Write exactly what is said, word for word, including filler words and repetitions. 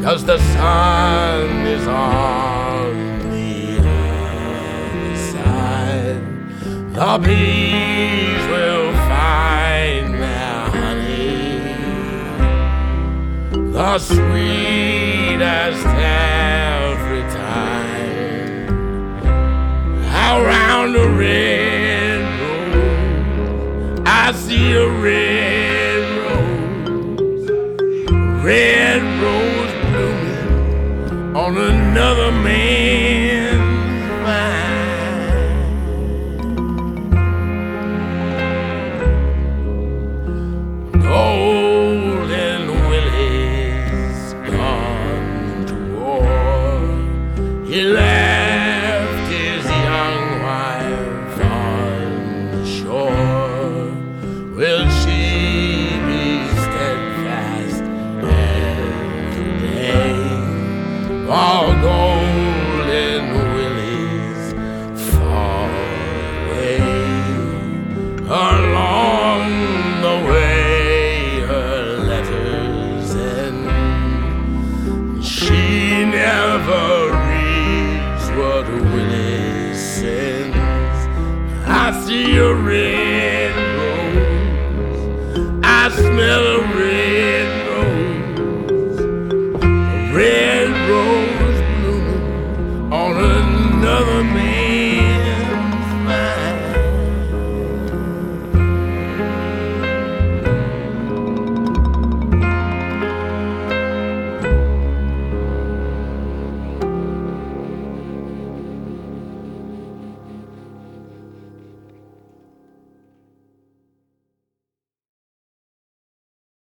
'cause the sun is on the other side. The bees will find their honey, the sweetest every time. Around the red rose, I see a red rose, red rose blooming on another man.